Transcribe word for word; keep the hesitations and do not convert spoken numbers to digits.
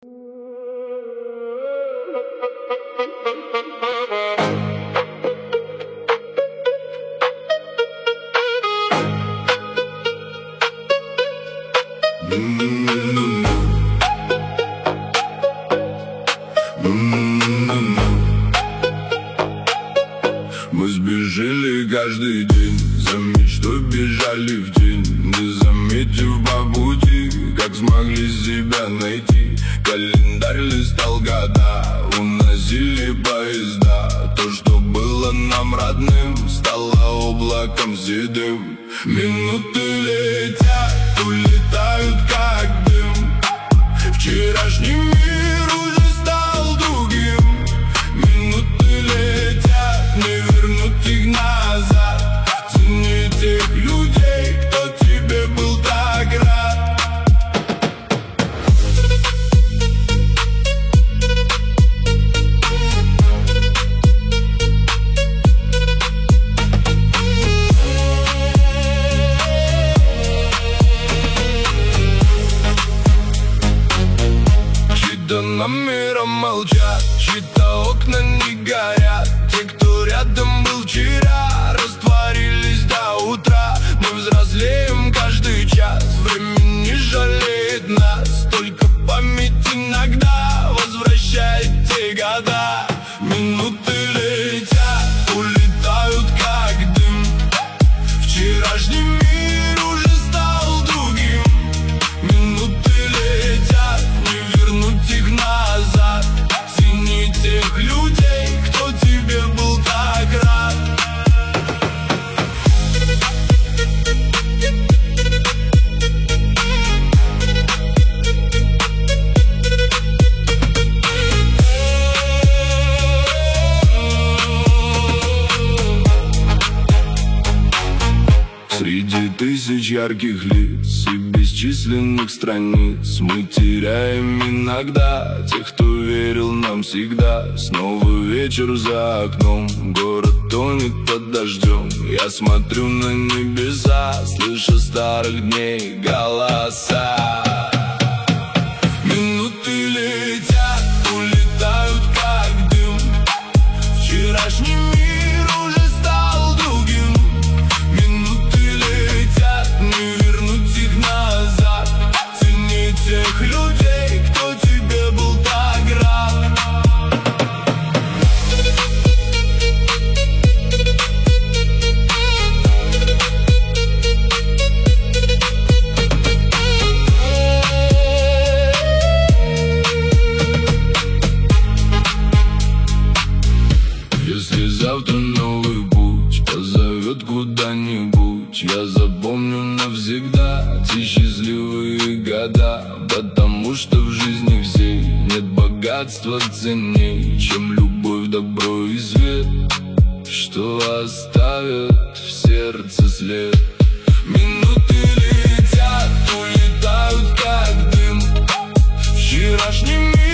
Мы сбежали каждый день, за мечтой бежали в тень, не заметив по пути, как смогли себя найти. Календарь листал года, уносили поезда. То, что было нам родным, стало облаком седым. Минуты летят, улетают как дым. Вчерашний мир уже стал другим. Минуты летят, не вернуть их назад. Цени тех людей, кто тебе был так рад. Чьи-то номера молчат, чьи-то окна не горят. Те, кто рядом был вчера, растворились до утра. Мы взрослеем каждый час, время не жалеет нас. Только память иногда возвращает те года. Минуты летят, улетают как дым. Вчерашний мир уже стал другим. Минуты летят, не вернуть их назад. Цени тех людей, кто тебе был так рад. Среди тысяч ярких лиц и бесчисленных страниц мы теряем иногда тех, кто верил нам всегда. Снова вечер за окном, город тонет под дождем. Я смотрю на небеса, слышу старых дней голоса. Минуты летят, улетают как дым. Вчерашний мир уже стал другим. Минуты летят, не вернуть их назад. Цени тех людей, кто тебе был так рад. Если завтра новый путь позовет куда-нибудь, я запомню навсегда те счастливые года. Потому что в жизни всей нет богатства ценней, чем любовь, добро и свет, что оставят в сердце след. Минуты летят, улетают как дым. Вчерашний мир